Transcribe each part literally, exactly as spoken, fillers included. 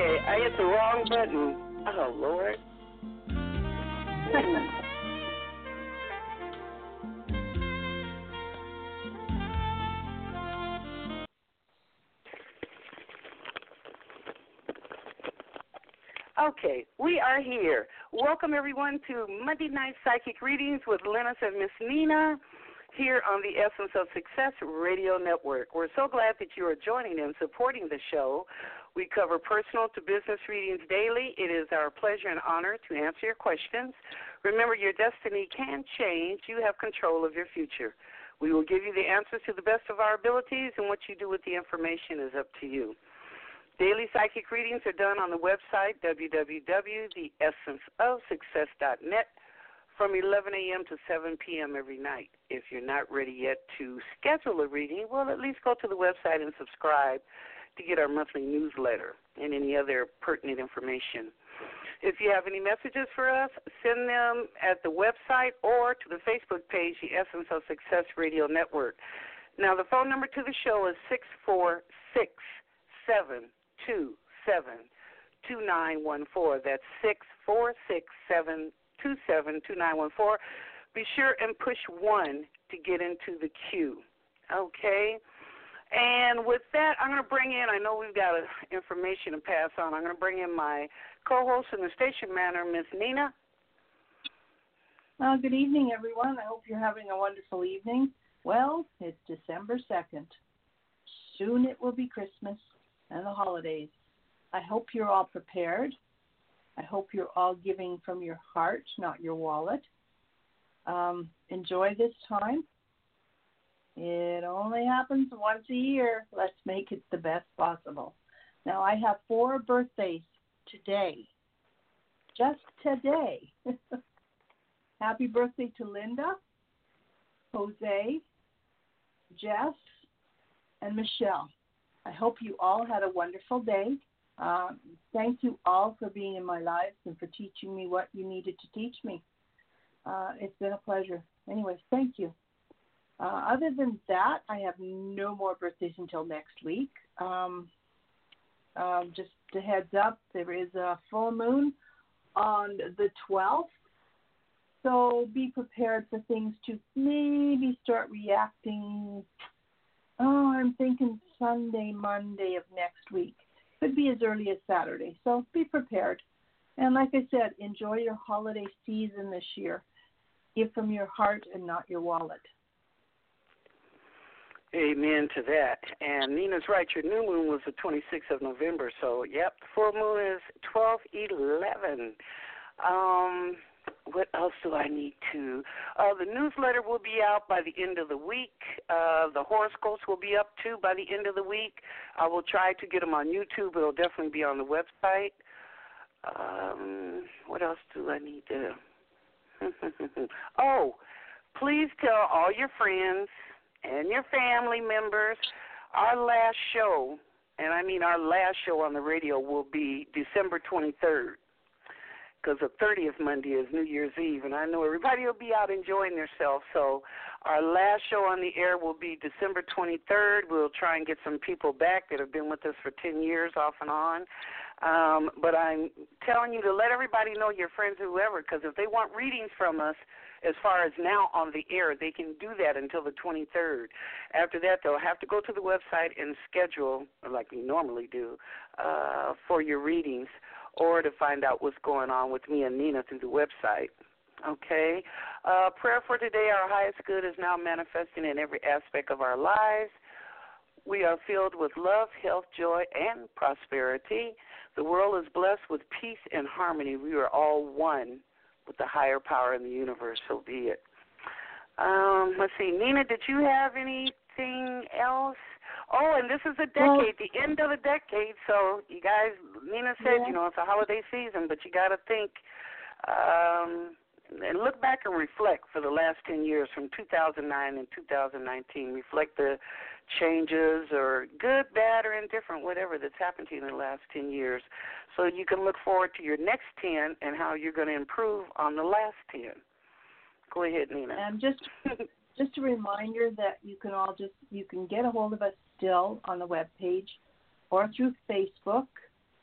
Okay, I hit the wrong button. Oh, Lord. Okay, we are here. Welcome, everyone, to Monday Night Psychic Readings with Lennis and Miss Nina here on the Essence of Success Radio Network. We're so glad that you are joining and supporting the show. We cover personal to business readings daily. It is our pleasure and honor to answer your questions. Remember, your destiny can change. You have control of your future. We will give you the answers to the best of our abilities, and what you do with the information is up to you. Daily psychic readings are done on the website, w w w dot the essence of success dot net, from eleven a.m. to seven p.m. every night. If you're not ready yet to schedule a reading, well, at least go to the website and subscribe to get our monthly newsletter and any other pertinent information. If you have any messages for us, send them at the website or to the Facebook page, the Essence of Success Radio Network. Now, the phone number to the show is six four six, seven two seven, two nine one four. That's six four six, seven two seven, two nine one four. Be sure and push one to get into the queue. Okay? And with that, I'm going to bring in, I know we've got uh, information to pass on. I'm going to bring in my co-host and the station manager, Miss Nina. Well, good evening, everyone. I hope you're having a wonderful evening. Well, it's December second. Soon it will be Christmas and the holidays. I hope you're all prepared. I hope you're all giving from your heart, not your wallet. Um, enjoy this time. It only happens once a year. Let's make it the best possible. Now, I have four birthdays today. Just today. Happy birthday to Linda, Jose, Jess, and Michelle. I hope you all had a wonderful day. Uh, thank you all for being in my lives and for teaching me what you needed to teach me. Uh, it's been a pleasure. Anyways, thank you. Uh, other than that, I have no more birthdays until next week. Um, uh, just a heads up, there is a full moon on the twelfth. So be prepared for things to maybe start reacting. Oh, I'm thinking Sunday, Monday of next week. Could be as early as Saturday. So be prepared. And like I said, enjoy your holiday season this year. Give from your heart and not your wallet. Amen to that. And Nina's right. Your new moon was the twenty-sixth of November. So, yep, the full moon is twelve eleven. Um, what else do I need to? Uh, the newsletter will be out by the end of the week. Uh, the horoscopes will be up, too, by the end of the week. I will try to get them on YouTube. It'll definitely be on the website. Um, what else do I need to? Oh, please tell all your friends and your family members our last show, and I mean our last show on the radio, will be December twenty-third, because the thirtieth Monday is New Year's Eve, and I know everybody will be out enjoying themselves. So our last show on the air will be December twenty-third. We'll try and get some people back that have been with us for ten years off and on. Um, but I'm telling you to let everybody know, your friends, whoever, because if they want readings from us, as far as now on the air, they can do that until the twenty-third. After that, they'll have to go to the website and schedule, like we normally do, uh, for your readings, or to find out what's going on with me and Nina through the website. Okay? Uh, prayer for today, our highest good is now manifesting in every aspect of our lives. We are filled with love, health, joy, and prosperity. The world is blessed with peace and harmony. We are all one with the higher power in the universe, so be it. Um, let's see, Nina, did you have anything else? Oh, and this is a decade, well, the end of the decade, so you guys, Nina said, yeah. you know, it's a holiday season, but you got to think um, and look back and reflect for the last ten years from two thousand nine and two thousand nineteen. Reflect the changes, or good, bad, or indifferent, whatever that's happened to you in the last ten years. So you can look forward to your next ten and how you're going to improve on the last ten. Go ahead, Nina. And just just a reminder that you can all just, you can get a hold of us still on the web page or through Facebook.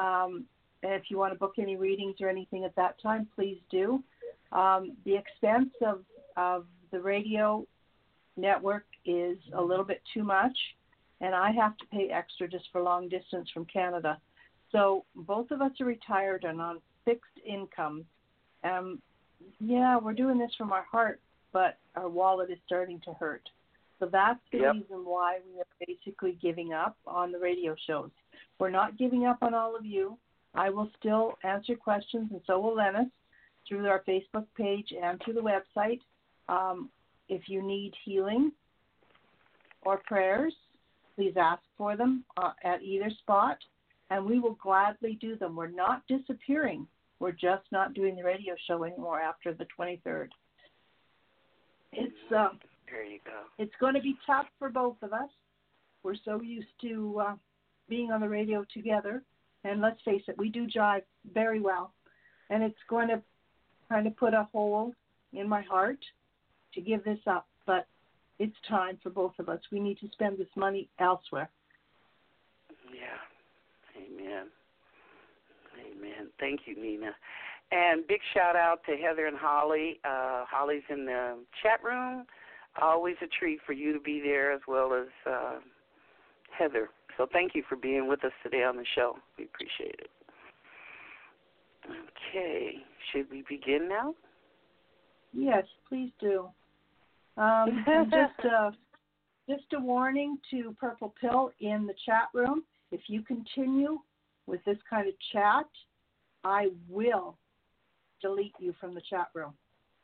Um, and if you want to book any readings or anything at that time, please do. Um, the expense of, of the radio network is a little bit too much, and I have to pay extra just for long distance from Canada. So both of us are retired and on fixed income. Um, yeah, we're doing this from our heart, but our wallet is starting to hurt. So that's the yep. reason why we are basically giving up on the radio shows. We're not giving up on all of you. I will still answer questions, and so will Lennis, through our Facebook page and through the website. Um, if you need healing or prayers, please ask for them uh, at either spot, and we will gladly do them. We're not disappearing. We're just not doing the radio show anymore after the twenty-third. It's uh, there you go. It's going to be tough for both of us. We're so used to uh, being on the radio together, and let's face it, we do jive very well, and it's going to kind of put a hole in my heart to give this up, but it's time for both of us. We need to spend this money elsewhere. Yeah. Amen. Amen. Thank you, Nina. And big shout out to Heather and Holly. Uh, Holly's in the chat room. Always a treat for you to be there, as well as uh, Heather. So thank you for being with us today on the show. We appreciate it. Okay. Should we begin now? Yes, please do. Um, just, uh, just a warning to Purple Pill in the chat room. If you continue with this kind of chat, I will delete you from the chat room.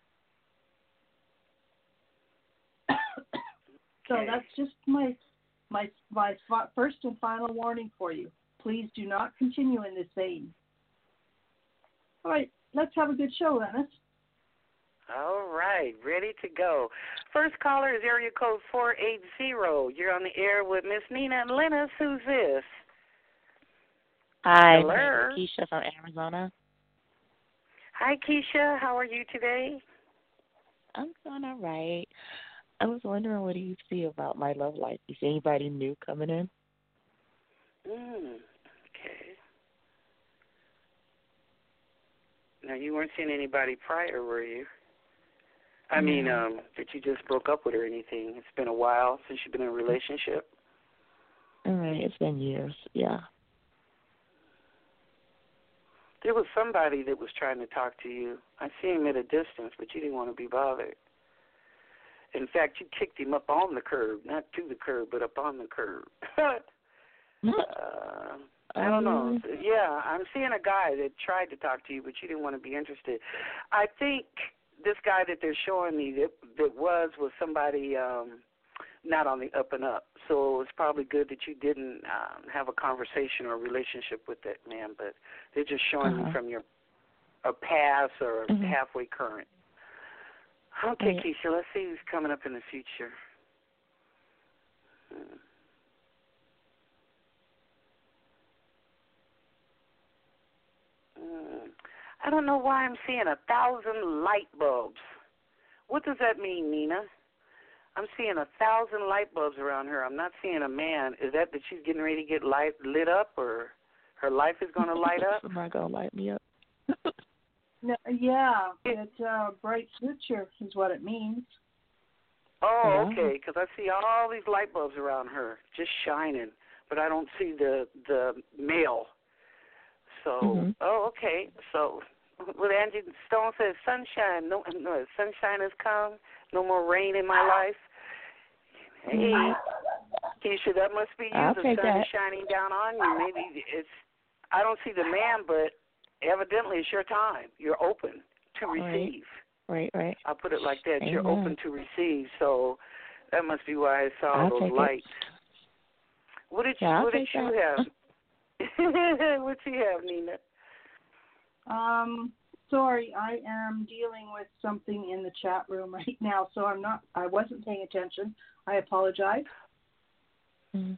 So okay. That's just my my my first and final warning for you. Please do not continue in this vein. All right, let's have a good show, Lennis. All right, ready to go. First caller is area code four eight zero. You're on the air with Miss Nina and Lennis. Who's this? Hi, Hello. my name is Keisha from Arizona. Hi, Keisha. How are you today? I'm doing all right. I was wondering, what do you see about my love life? Is anybody new coming in? Mm, okay. Now, you weren't seeing anybody prior, were you? I mean, No. um, that you just broke up with or anything. It's been a while since you've been in a relationship. All right, it's been years, yeah. There was somebody that was trying to talk to you. I see him at a distance, but you didn't want to be bothered. In fact, you kicked him up on the curb, not to the curb, but up on the curb. uh, I don't know. Yeah, I'm seeing a guy that tried to talk to you, but you didn't want to be interested. I think this guy that they're showing me that that was was somebody um, not on the up and up. So it's probably good that you didn't um, have a conversation or a relationship with that man, but they're just showing uh-huh. you from your a past or mm-hmm. halfway current. Okay, yeah. Keisha, let's see who's coming up in the future. Hmm. Hmm. I don't know why I'm seeing a thousand light bulbs. What does that mean, Nina? I'm seeing a thousand light bulbs around her. I'm not seeing a man. Is that that she's getting ready to get light, lit up, or her life is going to light up? Somebody going to light me up? No, yeah, it's a uh, bright future is what it means. Oh, yeah. okay, because I see all these light bulbs around her just shining, but I don't see the the male. So, mm-hmm. oh, okay. So, what Angie Stone says, sunshine, no, no, sunshine has come, no more rain in my life. Hey, mm-hmm. Keisha, that must be you. I'll the take sun that. is shining down on you. Maybe it's, I don't see the man, but evidently it's your time. You're open to receive. Right, right. right. I'll put it like that. Amen. You're open to receive. So that must be why I saw I'll those take lights. It. What did you, Yeah, what did you have? What do you have, Nina? Um, sorry, I am dealing with something in the chat room right now, so I'm not. I wasn't paying attention. I apologize. Mm-hmm.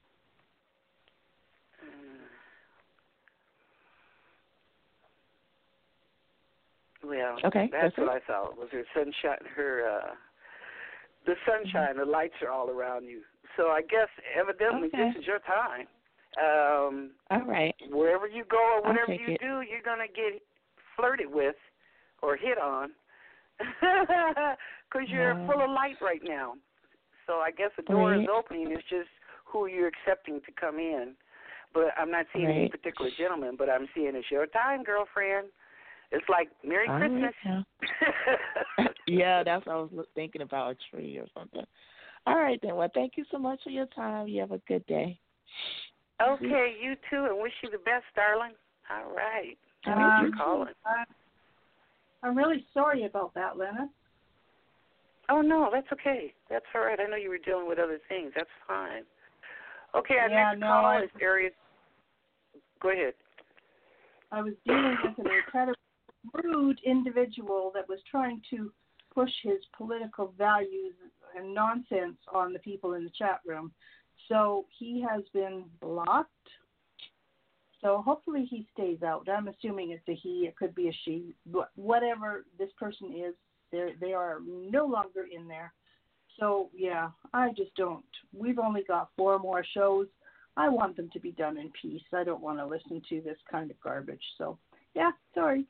Well, okay, that's what I thought. Was her sunshine? Her uh, the sunshine, mm-hmm. the lights are all around you. So I guess evidently okay. this is your time. Um, All right. Wherever you go or I'll whatever take you it. do, you're going to get flirted with or hit on because you're Uh, full of light right now. So I guess the door right. is opening. It's just who you're accepting to come in. But I'm not seeing any Right. particular gentleman, but I'm seeing it's your time, girlfriend. It's like Merry All Christmas. right, now. Yeah, that's what I was look- thinking about, a tree or something. All right, then. Well, thank you so much for your time. You have a good day. Okay, you too, and wish you the best, darling. All right. Thanks Um, for calling. I, I'm really sorry about that, Lennon. Oh, no, that's okay. That's all right. I know you were dealing with other things. That's fine. Okay, our Yeah, next no, call I- is area. Go ahead. I was dealing with an incredibly rude individual that was trying to push his political values and nonsense on the people in the chat room. So he has been blocked. So hopefully he stays out. I'm assuming it's a he. It could be a she. But whatever this person is, they they are no longer in there. So yeah, I just don't. We've only got four more shows. I want them to be done in peace. I don't want to listen to this kind of garbage. So yeah, sorry.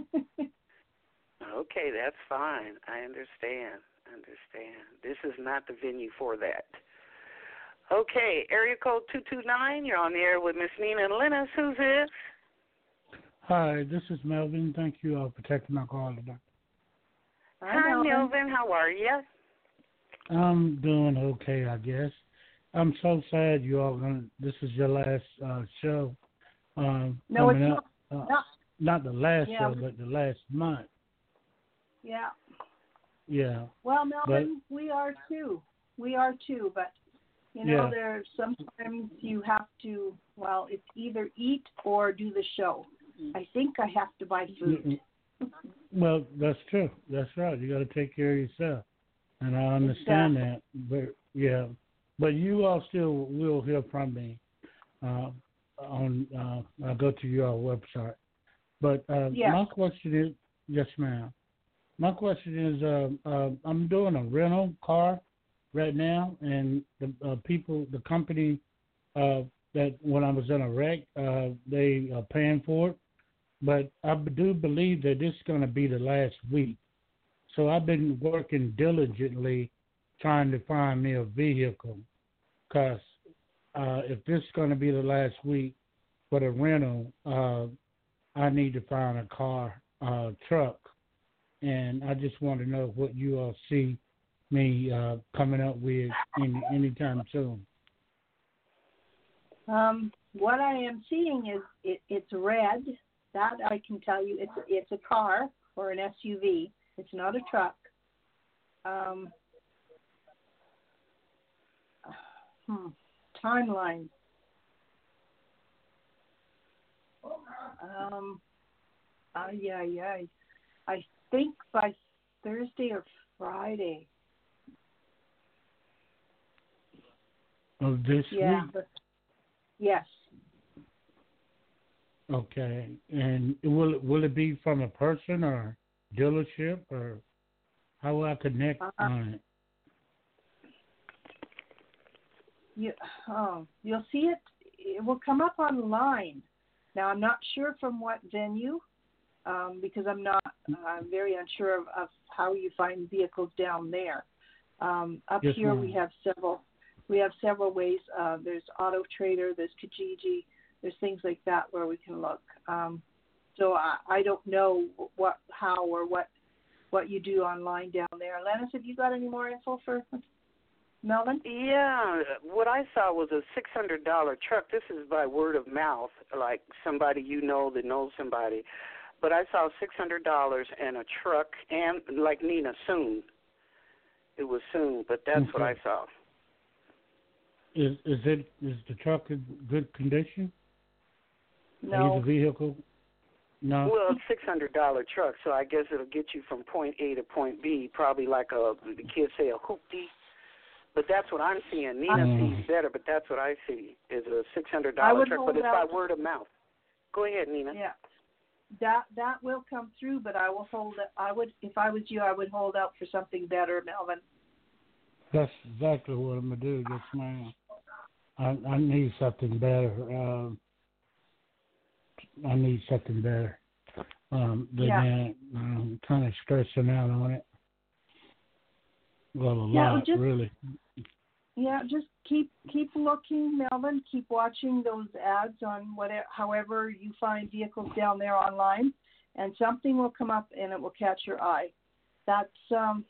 Okay, that's fine. I understand. I understand. This is not the venue for that. Okay, area code two two nine. You're on the air with Miss Nina and Lennis. Who's this? Hi, this is Melvin. Thank you all for taking my call today. Hi, Melvin. Melvin. How are you? I'm doing okay, I guess. I'm so sad you all gonna. This is your last uh, show. Um, No, it's coming not. up. Uh, not not the last Yeah. show, but the last month. yeah. Yeah. Well, Melvin, we are too. We are too. But you know, Yeah. there's sometimes you have to. Well, it's either eat or do the show. I think I have to buy food. Mm-mm. Well, that's true. That's right. You got to take care of yourself, and I understand Exactly. that. But yeah, but you all still will hear from me. Uh, on uh, I'll go to your website. But uh, Yes. my question is, yes, ma'am. My question is, uh, uh, I'm doing a rental car right now, and the uh, people, the company uh, that when I was in a wreck, uh, they are paying for it. But I do believe that this is going to be the last week. So I've been working diligently trying to find me a vehicle, because uh, if this is going to be the last week for the rental, uh, I need to find a car, uh, truck, and I just want to know what you all see me uh, coming up with any anytime soon. Um, what I am seeing is it, it's red. That I can tell you. It's it's a car or an S U V. It's not a truck. Um, hmm, timeline. Um, uh, yeah, yeah. I think by Thursday or Friday. Of this Yeah. week? But, yes. Okay. And will it, will it be from a person or dealership, or how will I connect Uh, on it? You, oh, you'll see it. It will come up online. Now, I'm not sure from what venue, um, because I'm not. I'm very unsure of, of how you find vehicles down there. Um, up Yes, here, ma'am. we have several. We have several ways. Uh, there's Auto Trader. There's Kijiji. There's things like that where we can look. Um, so I, I don't know what, how, or what, what you do online down there. Lennis, have you got any more info for Melvin? Yeah, what I saw was a six hundred dollar truck. This is by word of mouth, like somebody you know that knows somebody. But I saw six hundred dollars and a truck, and like Nina, soon. It was soon, but that's what I Okay. saw. Is is it is the truck in good condition? No. Is the vehicle? No. Well, it's six hundred dollar truck, so I guess it'll get you from point A to point B, probably like a the kids say a hoopty. But that's what I'm seeing. Nina Mm. sees better, but that's what I see is a six hundred I dollar would truck, hold but it's out. by word of mouth. Go ahead, Nina. Yeah, that that will come through, but I will hold it. I would, if I was you, I would hold out for something better, Melvin. That's exactly what I'm gonna do. Yes, ma'am. I, I need something better. Um, I need something better um, than Yeah. that. I'm kind of stressing out on it. Well, a Yeah, lot, just really. yeah, just keep keep looking, Melvin. Keep watching those ads on whatever, however you find vehicles down there online, and something will come up and it will catch your eye. That's um,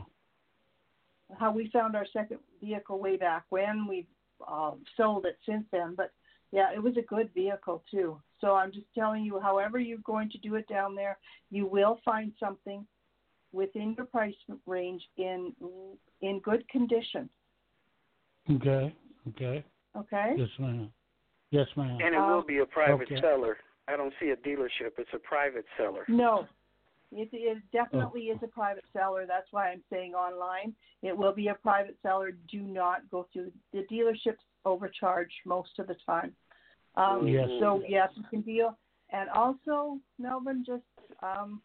how we found our second vehicle way back when. We've uh, sold it since then, but yeah, it was a good vehicle too. So I'm just telling you, however you're going to do it down there, you will find something within your price range in in good condition. Okay, okay. Okay? Yes, ma'am. Yes, ma'am. And it Um, will be a private okay. seller. I don't see a dealership. It's a private seller. No, it, it definitely is a private seller. That's why I'm saying online. It will be a private seller. Do not go through the dealerships. Overcharge most of the time. Um, Yes. So yes, you can deal. And also, Melvin, just um,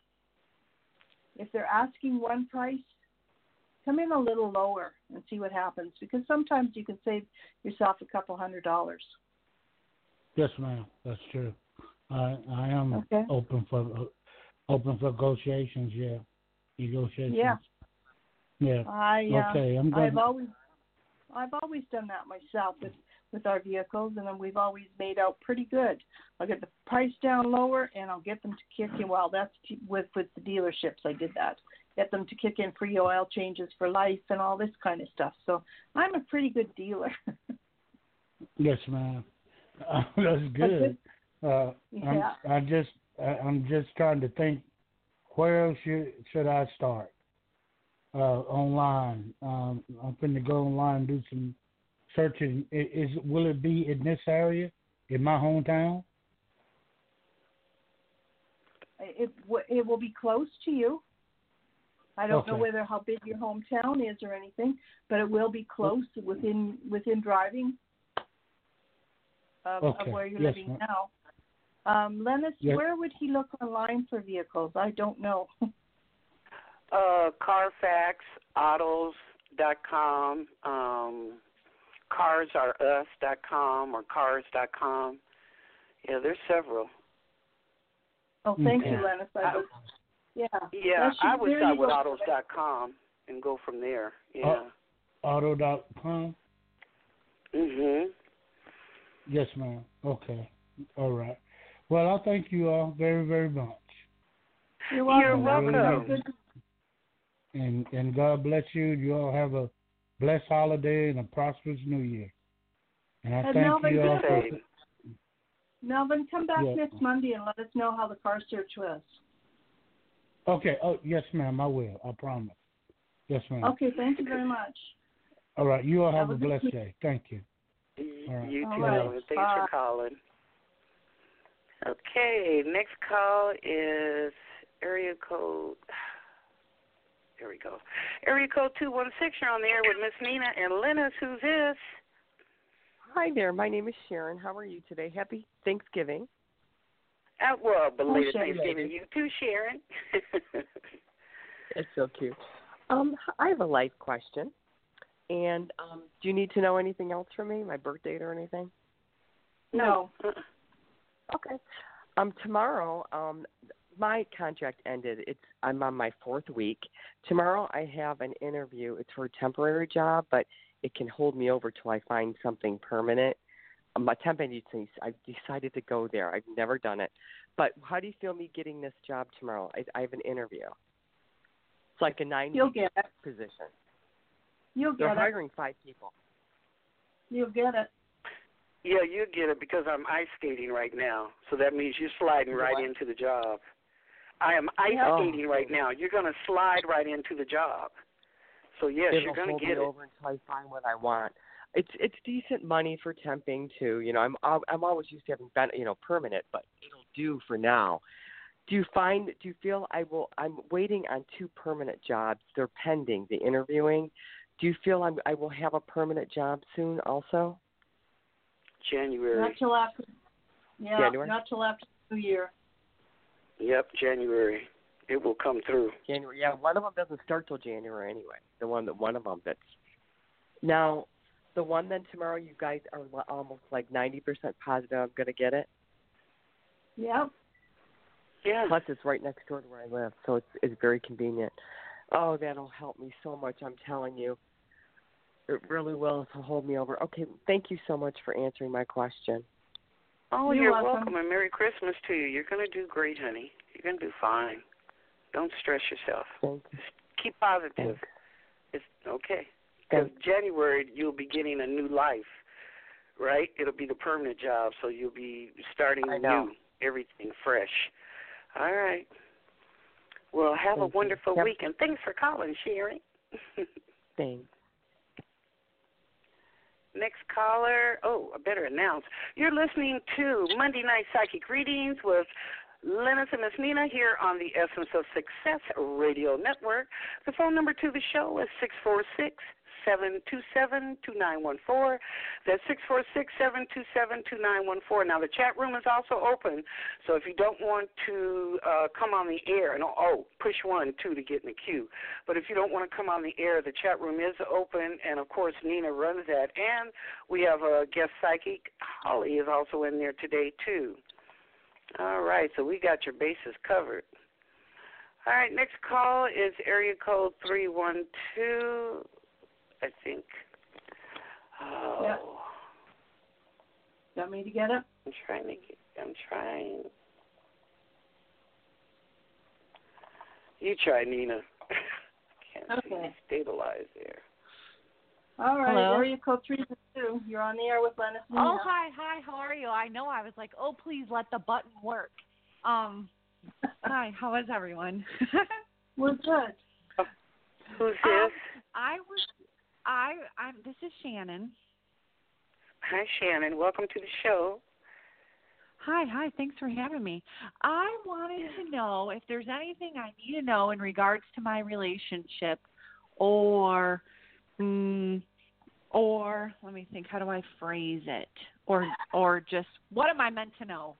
if they're asking one price, come in a little lower and see what happens, because sometimes you can save yourself a couple hundred dollars. Yes, ma'am. That's true. I I am Okay. open for uh, open for negotiations. Yeah, negotiations. Yeah. Yeah. I uh, Okay. I'm I've going. always I've always done that myself with, with our vehicles, and then we've always made out pretty good. I'll get the price down lower, and I'll get them to kick in. Well, that's t- with with the dealerships. I did that. Get them to kick in free oil changes for life and all this kind of stuff. So I'm a pretty good dealer. Yes, ma'am. Uh, that's good. Uh, Yeah. I'm, I just I, I'm just trying to think. Where should should I start? Uh, online. Um, I'm going to go online and do some searching. I- Is will it be in this area, in my hometown? It w- it will be close to you. I don't know Okay. whether how big your hometown is or anything, but it will be close within within driving of, Okay. of where you're Yes, living ma'am. now. Um, Lennis, Yes. where would he look online for vehicles? I don't know. Uh, Carfax Autos dot com, um, Cars Are Us dot com or Cars dot com. Yeah, there's several. Oh, thank Okay. you, Lennis. I was, yeah. Yeah, That should- I would there start you with go. Autos dot com and go from there. Yeah. Uh, Auto dot com. Mhm. Yes, ma'am. Okay. All right. Well, I thank you all very, very much. You're welcome. You're Melvin. welcome. Have a good- And and God bless you. You all have a blessed holiday and a prosperous new year. And I And thank Melvin, you all good for. day. Melvin, come back Yeah. next Monday and let us know how the car search was. Okay. Oh, yes, ma'am. I will. I promise. Yes, ma'am. Okay, thank you very much. All right. You all have, Have a a good blessed week. day. Thank you. Y- All right. You All too, right. Melvin. Thanks Bye. for calling. Okay, next call is area code. There we go. Area code two one six. You're on the air with Miss Nina and Lennis. Who's this? Hi there. My name is Sharon. How are you today? Happy Thanksgiving. Uh, well, belated Sharon. Thanksgiving. You too, Sharon. It's so cute. Um, I have a life question. And um, do you need to know anything else from me, my birth date or anything? No. Uh-uh. Okay. Um, tomorrow, um, my contract ended. It's I'm on my fourth week. Tomorrow I have an interview. It's for a temporary job, but it can hold me over till I find something permanent. Um, my temp agency, I've decided to go there. I've never done it. But how do you feel me getting this job tomorrow? I, I have an interview. It's like a nine You'll get it. position. You'll They're get it. hiring five people. You'll get it. Yeah, you get it because I'm ice skating right now. So that means you're sliding right What? into the job. I am ice Yeah. skating right now. You're going to slide right into the job. So, yes, It'll you're going hold to me get it. over until I find what I want. It's it's decent money for temping too. You know, I'm I'm always used to having been you know permanent, but it'll do for now. Do you find? Do you feel I will? I'm waiting on two permanent jobs. They're pending the interviewing. Do you feel I'm, I will have a permanent job soon? Also, January. Not till after. Yeah, January? not till after the New Year. Yep, January. It will come through. January. Yeah, one of them doesn't start till January anyway. The one that one of them that's now. the one then tomorrow, you guys are li- almost like ninety percent positive I'm going to get it. Yep. Yeah. Plus, it's right next door to where I live, so it's it's very convenient. Oh, that'll help me so much, I'm telling you. It really will to hold me over. Okay, thank you so much for answering my question. Oh, You're you're, welcome. welcome, and Merry Christmas to you. You're going to do great, honey. You're going to do fine. Don't stress yourself. Thank you. Just keep positive. Thanks. It's okay. Because January, you'll be getting a new life, right? It'll be the permanent job, so you'll be starting I know. new, everything fresh. All right. Well, have Thank a wonderful you. week, and thanks for calling, Sherry. Thanks. Next caller. Oh, I better announce. You're listening to Monday Night Psychic Readings with Lennis and Miss Nina here on the Essence of Success Radio Network. The phone number to the show is six four six, seven two seven, two nine one four. That's six four six, seven two seven, two nine one four. Now, the chat room is also open, so if you don't want to uh, come on the air, and oh, push one, two to get in the queue. But if you don't want to come on the air, the chat room is open, and, of course, Nina runs that. And we have a guest psychic. Holly is also in there today, too. All right, so we got your bases covered. All right, next call is area code three one two, I think. Oh. Yeah. Want me to get it? I'm trying to get, I'm trying. You try, Nina. Can't Okay. stabilize there. All right, Hello? area code three one two. You're on the air with Lennis and Oh, Nina. hi, hi, how are you? I know I was like, oh, please let the button work. Um, hi, how is everyone? We're good. Who's this? Um, I was, I, I'm, this is Shannon. Hi, Shannon. Welcome to the show. Hi, hi, thanks for having me. I wanted to know if there's anything I need to know in regards to my relationship or, mm, or, let me think, how do I phrase it? Or, or just, what am I meant to know?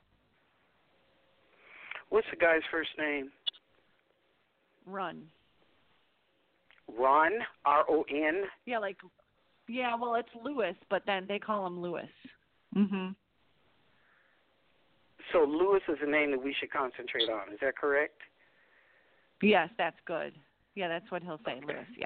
What's the guy's first name? Run. Ron, R O N. Yeah, like, yeah, well, it's Lewis, but then they call him Lewis. Mhm. So Lewis is the name that we should concentrate on. Is that correct? Yes, that's good. Yeah, that's what he'll say, Lewis. Yeah.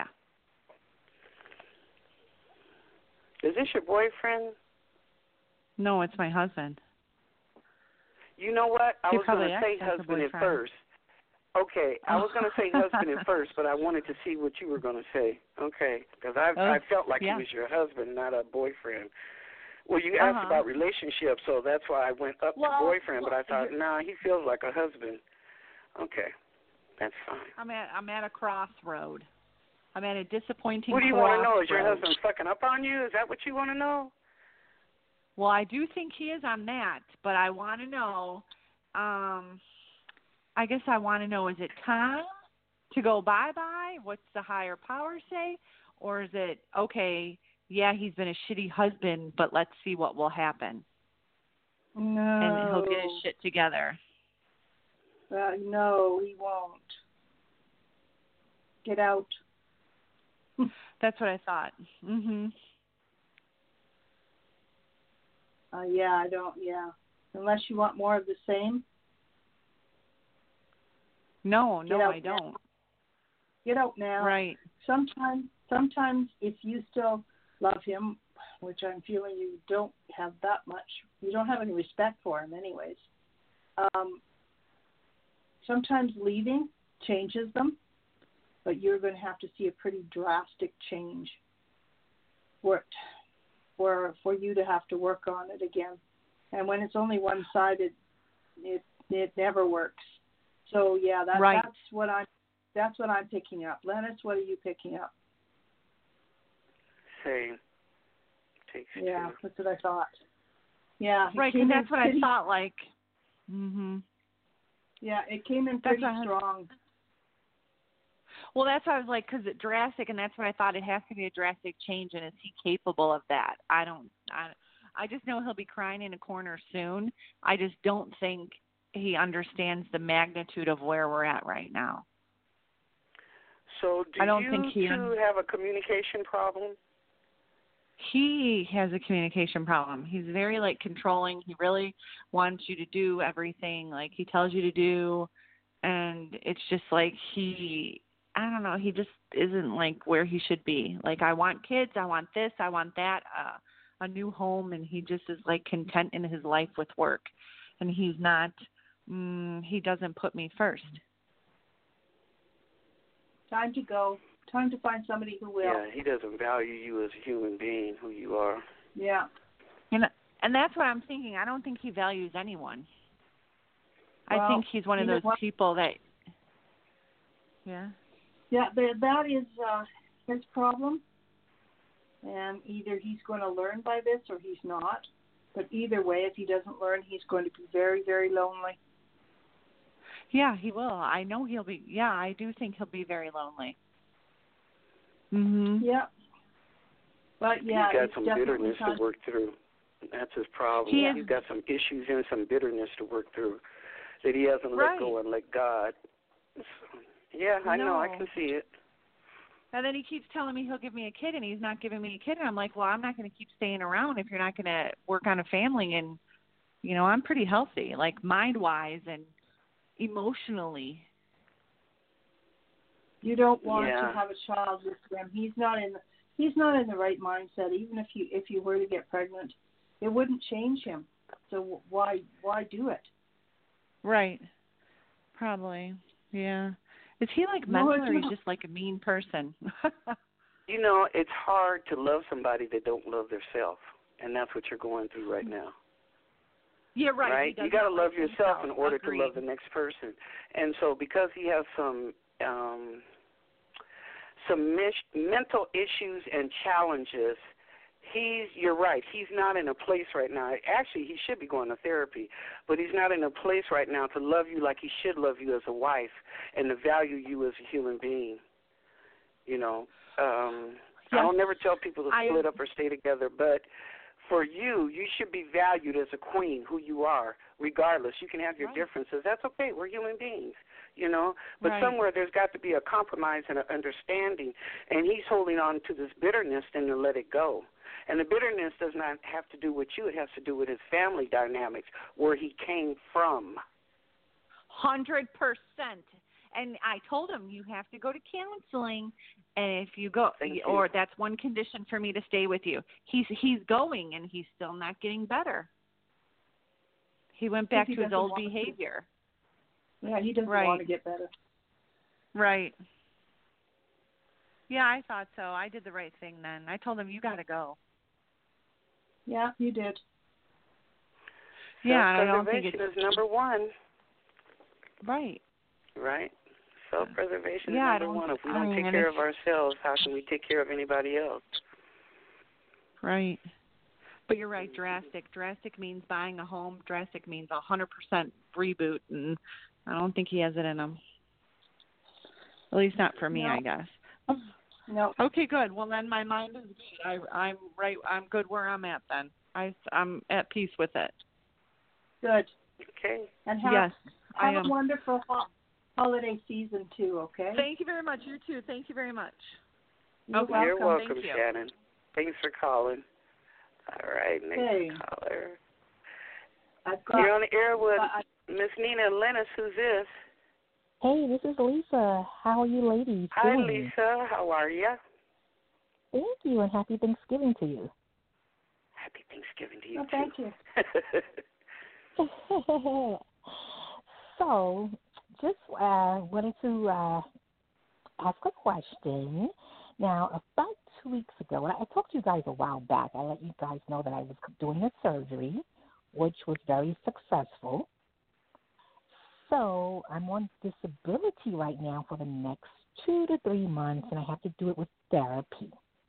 Is this your boyfriend? No, it's my husband. You know what? I He was going probably to acts say like a husband at boyfriend. first. Okay, I was going to say husband at first, but I wanted to see what you were going to say. Okay, because I, Oh, I felt like yeah. he was your husband, not a boyfriend. Well, you asked Uh-huh. about relationships, so that's why I went up Well, to boyfriend, but I well, thought, nah, he feels like a husband. Okay, that's fine. I'm at I'm at a crossroad. I'm at a disappointing What do you want to know? Is your crossroad. husband fucking up on you? Is that what you want to know? Well, I do think he is on that, but I want to know, um, I guess I want to know, is it time to go bye-bye? What's the higher power say? Or is it, okay, yeah, he's been a shitty husband, but let's see what will happen. No. And he'll get his shit together. Uh, no, he won't. Get out. That's what I thought. Mhm. Uh, yeah, I don't, yeah. Unless you want more of the same. No, Get no, out I now. don't. Get out now. Right. Sometimes, sometimes if you still love him, which I'm feeling you don't have that much, you don't have any respect for him anyways. Um, sometimes leaving changes them, but you're going to have to see a pretty drastic change for it, for for you to have to work on it again. And when it's only one-sided, it it never works. So yeah, that, Right. that's what I'm that's what I'm picking up. Lennis, what are you picking up? Same. Takes Yeah, two. that's what I thought. Yeah, it Right, came because in that's what pretty- I thought, like, mhm. Yeah, it came in That's pretty what I- strong. Well, that's why I was like, because it's drastic, and that's what I thought. It has to be a drastic change, and is he capable of that? I don't. I, I just know he'll be crying in a corner soon. I just don't think he understands the magnitude of where we're at right now. So do I don't you think he two un- have a communication problem? he has a communication problem. He's very like controlling. He really wants you to do everything like he tells you to do, and it's just like he I don't know, he just isn't like where he should be. Like, I want kids, I want this, I want that, uh, a new home, and he just is like content in his life with work, and he's not mm, he doesn't put me first. Time to go. Time to find somebody who will. Yeah, he doesn't value you as a human being, who you are. Yeah. And and that's what I'm thinking. I don't think he values anyone. Well, I think he's one of you know those what? people that, yeah. Yeah, that that is uh, his problem. And either he's going to learn by this or he's not. But either way, if he doesn't learn, he's going to be very, very lonely. Yeah, he will. I know he'll be. Yeah, I do think he'll be very lonely. Mhm. Yeah. But yeah, he's got it's some definitely bitterness time. to work through. That's his problem. He He's is- got some issues and some bitterness to work through that he hasn't Right. let go and let God. So, yeah, I know. I No. can see it. And then he keeps telling me he'll give me a kid, and he's not giving me a kid. And I'm like, well, I'm not going to keep staying around if you're not going to work on a family. And, you know, I'm pretty healthy, like mind-wise and emotionally. You don't want Yeah. to have a child with him. He's not in. He's not in the right mindset. Even if you if you were to get pregnant, it wouldn't change him. So why why do it? Right. Probably. Yeah. Is he like No, mental, it's or he's not. just like a mean person? You know, it's hard to love somebody that don't love themselves, and that's what you're going through right now. Yeah, right. Right? He does You got to not love like yourself himself. in order Agreed. to love the next person. And so, because he has some um, some mis- mental issues and challenges, he's. You're right. He's not in a place right now. Actually, he should be going to therapy, but he's not in a place right now to love you like he should love you as a wife and to value you as a human being. You know, um, I Yes. don't never tell people to I- split up or stay together, but for you, you should be valued as a queen, who you are, regardless. You can have your Right. differences. That's okay. We're human beings, you know. But Right. somewhere there's got to be a compromise and an understanding. And he's holding on to this bitterness than to let it go. And the bitterness does not have to do with you. It has to do with his family dynamics, where he came from. Hundred percent. And I told him you have to go to counseling, and if you go, Thank you. or that's one condition for me to stay with you. He's he's going, and he's still not getting better. He went back He to his doesn't old want to. behavior. Yeah, he doesn't Right. want to get better. Right. Yeah, I thought so. I did the right thing then. I told him you got to go. Yeah, you did. Yeah, and I don't think Self-preservation it's is number one, right. right? Self-preservation Yeah, I is number don't- one. If we I don't mean, take and care it's- of ourselves, how can we take care of anybody else? Right. But you're right, drastic. Drastic means buying a home. Drastic means a hundred percent reboot, and I don't think he has it in him. At least not for me, No. I guess. No. Okay, good. Well, then my mind is good. I, I'm right. I'm good where I'm at. Then I, I'm at peace with it. Good. Okay. And have, Yes, I have am. a wonderful ho- holiday season too. Okay. Thank you very much. You too. Thank you very much. You're Okay. welcome. You're welcome, Thank you. Shannon. Thanks for calling. All right, next Hey. caller. I've got. You're on the air with I- Miss Nina Lennis. Who's this? Hey, this is Lisa. How are you ladies Hi, doing? Lisa. How are you? Thank you, and happy Thanksgiving to you. Happy Thanksgiving to you, Oh, too. thank you. So, just uh, wanted to uh, ask a question. Now, about two weeks ago, I I talked to you guys a while back. I let you guys know that I was doing a surgery, which was very successful. So, I'm on disability right now for the next two to three months, and I have to do it with therapy.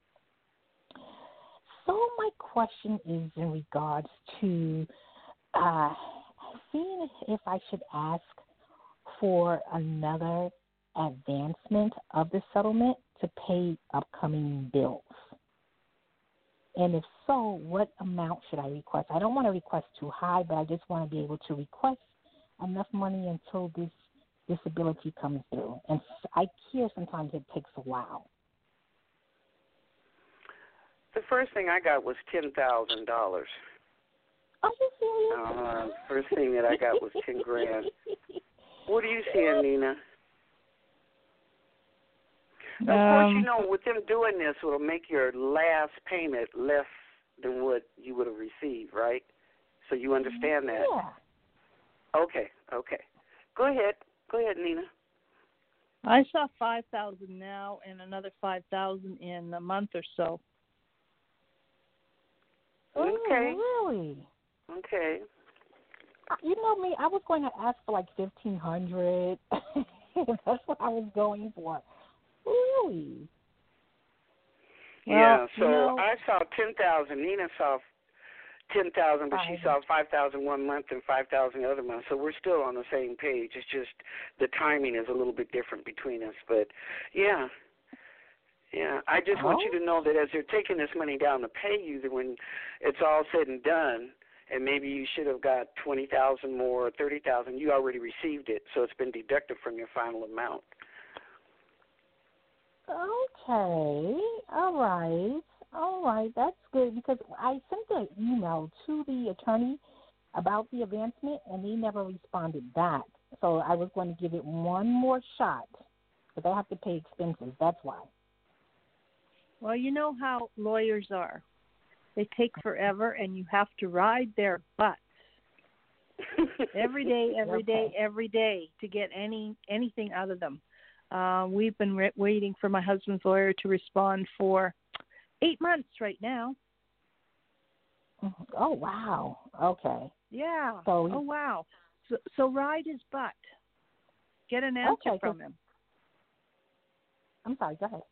So, my question is in regards to uh, seeing if I should ask for another advancement of the settlement to pay upcoming bills. And if so, what amount should I request? I don't want to request too high, but I just want to be able to request enough money until this disability comes through. And I hear sometimes it takes a while. The first thing I got was ten thousand dollars. Are you serious? Uh, first thing that I got was ten grand. What are you seeing, Nina? Of Um, course, you know, with them doing this, it'll make your last payment less than what you would have received, right? So you understand that? Yeah. Okay, okay. Go ahead. Go ahead, Nina. I saw five thousand now and another five thousand in a month or so. Okay. Oh, really? Okay. Uh, You know me, I was going to ask for like fifteen hundred. That's what I was going for. Really? Yeah, Well, so you know- I saw ten thousand. Nina saw ten thousand, but she Five. saw five thousand one month and five thousand the other month. So we're still on the same page. It's just the timing is a little bit different between us. But yeah, yeah. I just want you Oh. to know that as they're taking this money down to pay you, that when it's all said and done, and maybe you should have got twenty thousand more or thirty thousand, you already received it, so it's been deducted from your final amount. Okay. All right. All right. That's good because I sent an email to the attorney about the advancement, and they never responded back. So I was going to give it one more shot, but they have to pay expenses. That's why. Well, you know how lawyers are. They take forever, and you have to ride their butts every day, every day, Okay. every day to get any anything out of them. Uh, we've been re- waiting for my husband's lawyer to respond for eight months right now. Oh, wow. Okay. Yeah. So- oh, wow. So, so ride his butt. Get an answer Okay, 'cause- from him. I'm sorry. Go ahead.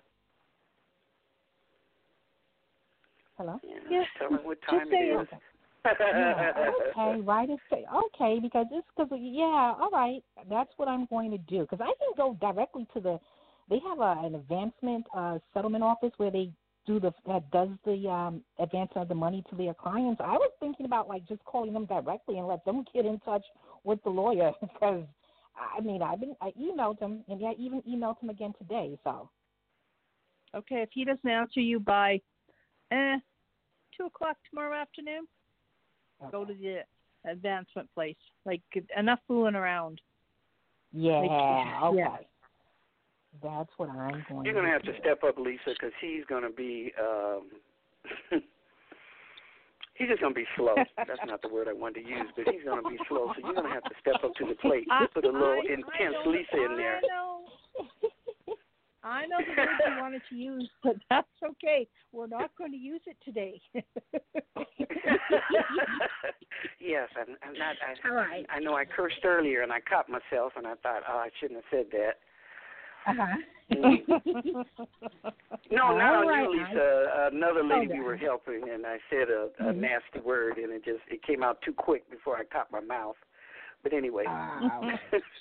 Hello? Yeah, Yeah, tell them what just time say it it. is. Yeah, okay, right. It's okay because it's because yeah, all right. That's what I'm going to do because I can go directly to the. They have a, an advancement uh, settlement office where they do the that does the um, advancement of the money to their clients. I was thinking about like just calling them directly and let them get in touch with the lawyer because I mean I've been I emailed him and I even emailed him again today. So Okay, if he doesn't answer you by eh, two o'clock tomorrow afternoon, go to the advancement place. Like, enough fooling around. yeah, Like, okay. yeah. That's what I'm going. You're going to have do. to step up, Lisa, because he's going to be, um, he's just going to be slow. That's not the word I wanted to use, but he's going to be slow. So you're going to have to step up to the plate. I, Put a little I, intense I know, Lisa in there. I know. I know the word you wanted to use, but that's okay. We're not going to use it today. Yes, I'm, I'm not. I, All right. I know I cursed earlier, and I caught myself, and I thought, oh, I shouldn't have said that. Uh-huh. No, not All on right, you, Lisa. Another lady Okay. we were helping, and I said a, a Mhm. nasty word, and it just it came out too quick before I caught my mouth. But anyway. Um,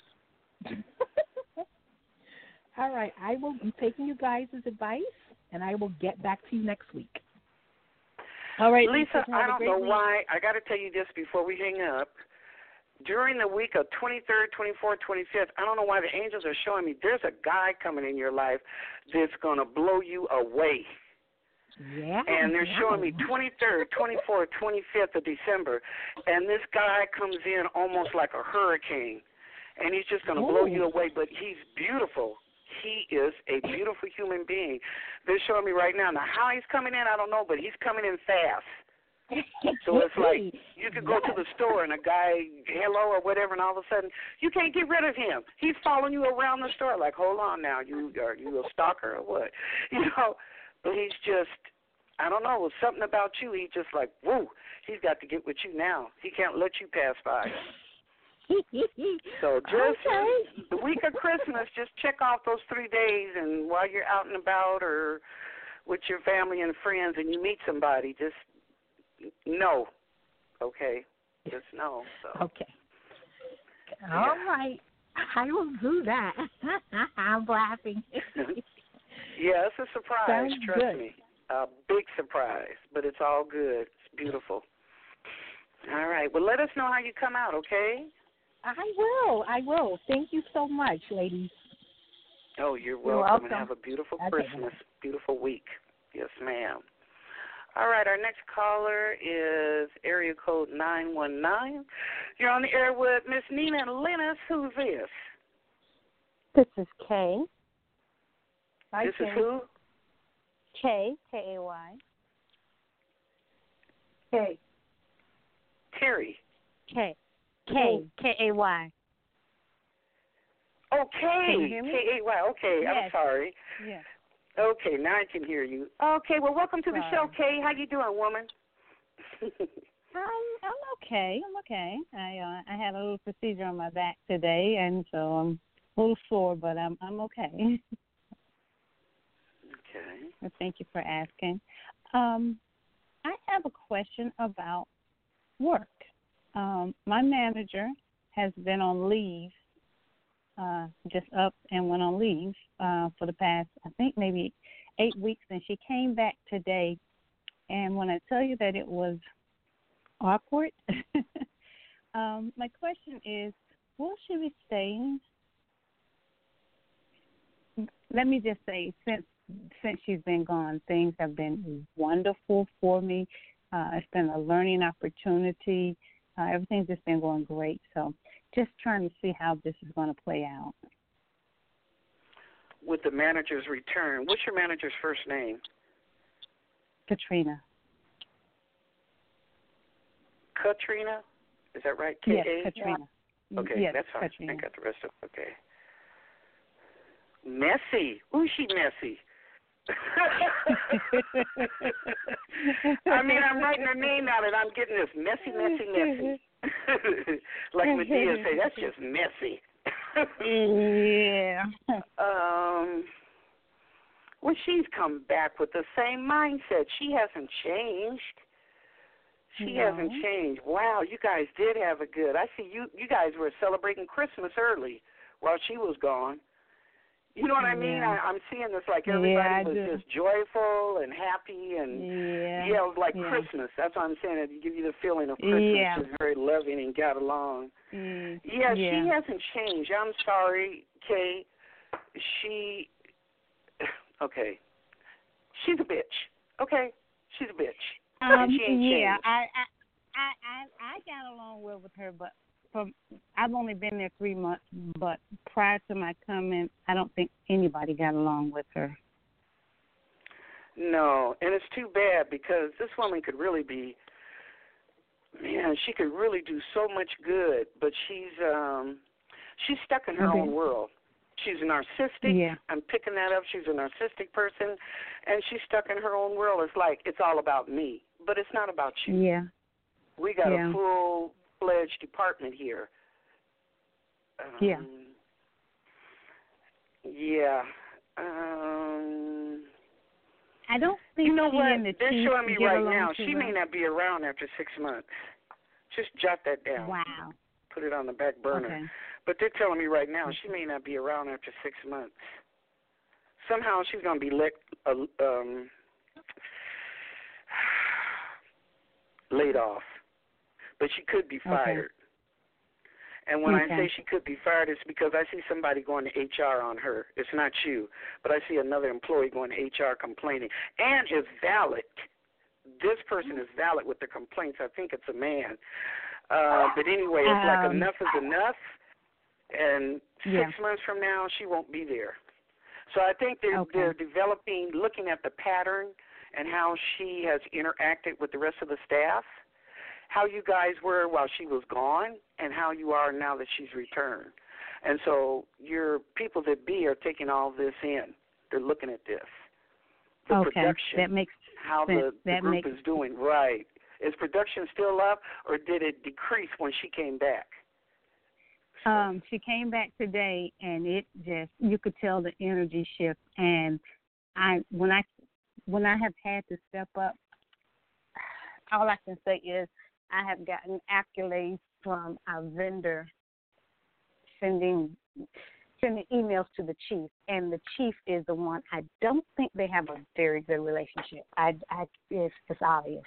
all right, I will be taking you guys' advice, and I will get back to you next week. All right, Lisa, have I a don't great know week. why. I got to tell you this before we hang up. During the week of twenty-third, twenty-fourth, twenty-fifth, I don't know why the angels are showing me there's a guy coming in your life that's going to blow you away. Yeah. And they're showing me wow. twenty-third, twenty-fourth, twenty-fifth of December, and this guy comes in almost like a hurricane, and he's just going to blow you Ooh. away, but he's beautiful. He is a beautiful human being. They're showing me right now. Now, how he's coming in, I don't know, but he's coming in fast. So it's like you could go yes. to the store and a guy, hello or whatever, and all of a sudden you can't get rid of him. He's following you around the store like, hold on now, you are you a stalker or what? You know, but he's just, I don't know, it's something about you. He's just like, whoa, he's got to get with you now. He can't let you pass by. So just Okay. the week of Christmas, just check off those three days, and while you're out and about or with your family and friends and you meet somebody, just know, okay? Just know. So. Okay. All right. I will do that. I'm laughing. Yeah, it's a surprise, Sounds trust good. me. A big surprise, but it's all good. It's beautiful. All right. Well, let us know how you come out, okay? I will. I will. Thank you so much, ladies. Oh, you're welcome, You're welcome. and have a beautiful Okay, Christmas, beautiful week. Yes, ma'am. All right, our next caller is area code nine one nine. You're on the air with Miss Nina Lennis. Who's this? This is Kay. Hi, this Kay. is who? K, K A Y. Kay. Terry. K. K, K A Y. Okay. Can you hear me? K A Y. Okay, Yes. I'm sorry. Yes. Okay, now I can hear you. Okay, well, welcome to the Sorry. show, Kay. How you doing, woman? I'm I'm okay. I'm okay. I uh, I had a little procedure on my back today, and so I'm a little sore, but I'm I'm okay. Okay. Well, thank you for asking. Um, I have a question about work. Um, my manager has been on leave, uh, just up and went on leave uh, for the past, I think, maybe eight weeks, and she came back today. And when I tell you that it was awkward, um, my question is, will she be staying? Let me just say, since since she's been gone, things have been wonderful for me. Uh, it's been a learning opportunity. Uh, everything's just been going great. So just trying to see how this is going to play out. With the manager's return, what's your manager's first name? Katrina. Katrina? Is that right? K A? Yes, Katrina. Okay, yes, that's fine. Katrina. I got the rest of it. Okay. Messy. Ooh, she messy. I mean, I'm writing her name out and I'm getting this messy, messy, messy. Like Medea say, that's just messy. Yeah. Um. Well, she's come back with the same mindset. She hasn't changed. She No. hasn't changed. Wow, you guys did have a good. I see you. You guys were celebrating Christmas early while she was gone. You know what I mean? Yeah. I, I'm seeing this like everybody Yeah, I was do. just joyful and happy and Yeah. yeah, it was like Yeah. Christmas. That's what I'm saying. It give you the feeling of Christmas. Yeah. Just very loving and got along. Mm. Yeah, yeah. she hasn't changed. I'm sorry, Kay. She, okay, she's a bitch. Okay, she's a bitch. Um, and she ain't yeah, changed. I, I, I, I, I got along well with her, but from I've only been there three months. But prior to my coming, I don't think anybody got along with her. No, and it's too bad because this woman could really be, man, she could really do so much good, but she's um, she's stuck in her Okay. own world. She's narcissistic. Yeah. I'm picking that up. She's a narcissistic person, and she's stuck in her own world. It's like it's all about me, but it's not about you. Yeah. We got Yeah. a full-fledged department here. Um, Yeah. Yeah. Um, I don't think you know she what? and the They're chief showing me get right along now. too She well. may not be around after six months. Just jot that down. Wow. Put it on the back burner. Okay. But they're telling me right now she may not be around after six months. Somehow she's going to be let, uh, um, laid off. But she could be fired. And when Okay. I say she could be fired, it's because I see somebody going to H R on her. It's not you. But I see another employee going to H R complaining. And is valid. This person is valid with the complaints. I think it's a man. Uh, but anyway, it's like Um, enough is enough. And six Yeah. months from now, she won't be there. So I think they're, Okay. they're developing, looking at the pattern and how she has interacted with the rest of the staff, how you guys were while she was gone, and how you are now that she's returned. And so your people that be are taking all this in. They're looking at this. The Okay. production, That makes how sense. the, the That group makes is doing. Right. Is production still up, or did it decrease when she came back? So, Um, she came back today, and it just you could tell the energy shift. And I, when I, when I have had to step up, all I can say is I have gotten accolades from our vendor, sending sending emails to the chief, and the chief is the one. I don't think they have a very good relationship. I, I it's, it's obvious.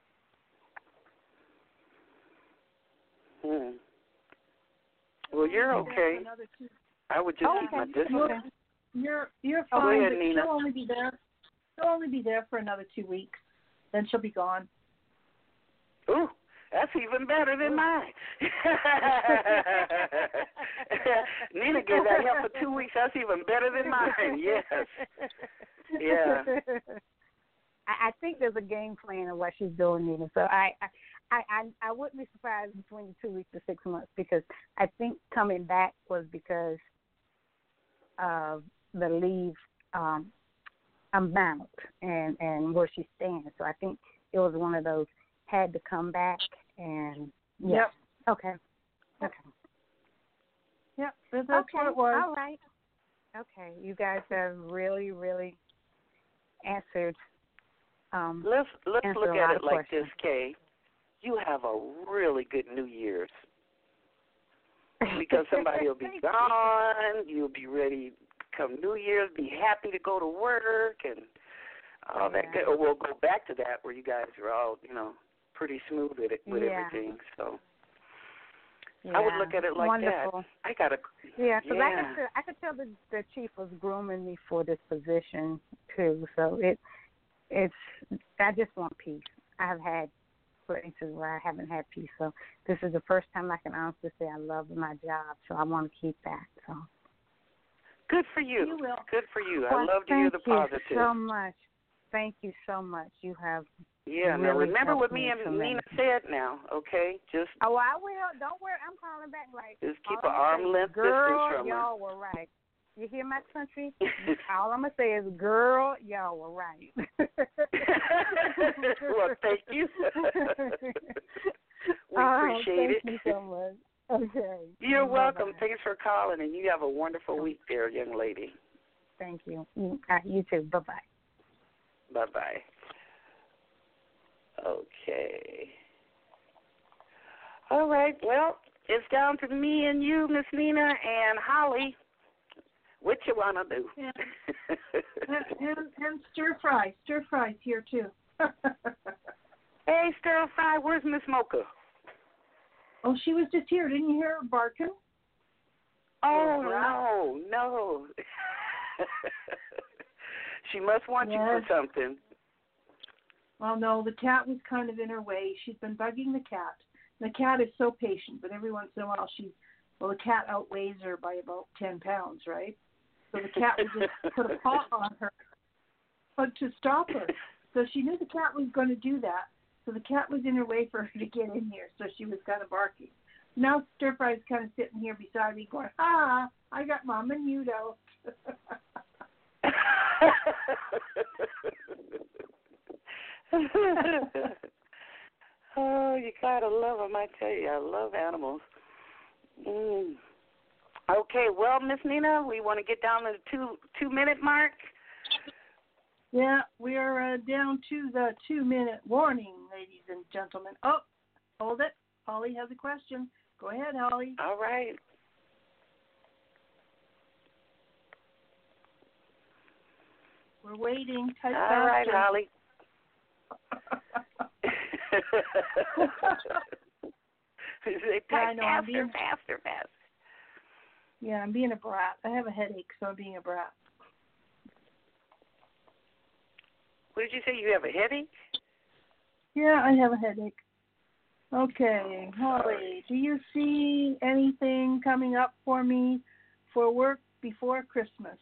hmm. Well, you're okay. I would just Oh, keep my okay. distance. You're, you're, you're Oh, go fine, ahead, but Nina. she'll only be there. She'll only be there for another two weeks. Then she'll be gone. Ooh, that's even better than mine. Nina gave that help for two weeks. That's even better than mine. Yes. Yeah. I, I think there's a game plan of what she's doing, Nina. So I, I, I, I wouldn't be surprised between the two weeks to six months because I think coming back was because of the leave um, amount and, and where she stands. So I think it was one of those had to come back and yeah. Yep. Okay. Okay. Yep. That's okay. what it was. All right. Okay. You guys have really, really answered. Um, let's let's answered look a at lot it of like questions. this, Kay. You have a really good New Year's because somebody will be gone. You'll be ready come New Year's. Be happy to go to work and all that. Yeah. Good. Or we'll go back to that where you guys are all, you know, pretty smooth with it with yeah. everything. So yeah. I would look at it like Wonderful. that. I gotta. Yeah, because yeah. I could tell, I could tell the the chief was grooming me for this position too. So it it's I just want peace. I have had places where I haven't had peace, so this is the first time I can honestly say I love my job. So I want to keep that. So good for you. You will. Good for you. Well, I love to hear the positive. Thank you so much. Thank you so much. You have. Yeah, really now remember what me me and tremendously. Nina said now, okay? Just Oh, I will. Don't worry. I'm calling back like. just keep all an I'm arm saying, length girl, distance from her. y'all were right. You hear my country? All I'm going to say is, girl, y'all were right. Well, thank you. We oh, appreciate thank it. you so much. Okay. You're Bye-bye. welcome. Thanks for calling, and you have a wonderful week there, young lady. Thank you. You, uh, you too. Bye-bye. Bye-bye. Okay. All right. Well, it's down to me and you, Miss Nina, and Holly. What you want to do? Yeah. and, and, and stir fry. Stir fry's here, too. Hey, Stir Fry, where's Miss Mocha? Oh, she was just here. Didn't you hear her barking? Oh, no, no. She must want yes. you for something. Well, no, the cat was kind of in her way. She's been bugging the cat. The cat is so patient, but every once in a while she, well, the cat outweighs her by about ten pounds, right? So the cat would just put a paw on her but to stop her. So she knew the cat was going to do that. So the cat was in her way for her to get in here, so she was kind of barking. Now Stir Fry's kind of sitting here beside me going, ah, I got Mom and you, though. Oh, you gotta love them, I tell you. I love animals. Mm. Okay, well, Miss Nina, we want to get down to the two two minute mark. Yeah, we are uh, down to the two minute warning, ladies and gentlemen. Oh, hold it. Holly has a question. Go ahead, Holly. All right. We're waiting. Type All faster. right, Holly. They Yeah, I type know, I'm faster, being- faster, faster. Yeah, I'm being a brat. I have a headache, so I'm being a brat. What did you say? You have a headache? Yeah, I have a headache. Okay, Holly, do you see anything coming up for me for work before Christmas?